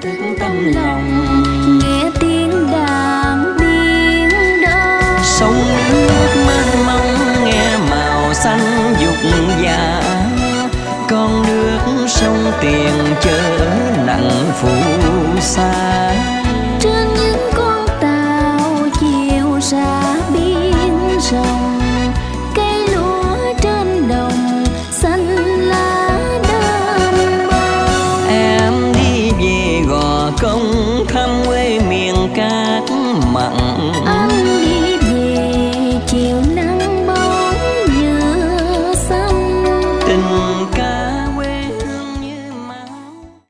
thức tâm lòng. Nghe tiếng đàn biển đông, sông nước mênh mông nghe màu xanh dục dạ. Con nước sông tiền chở nặng phù sa. trên những con tàu chiều ra biển rộng. Cây lúa trên đồng xanh lá đơm bông. Em đi về Gò Công thăm quê miền cát mặn. Anh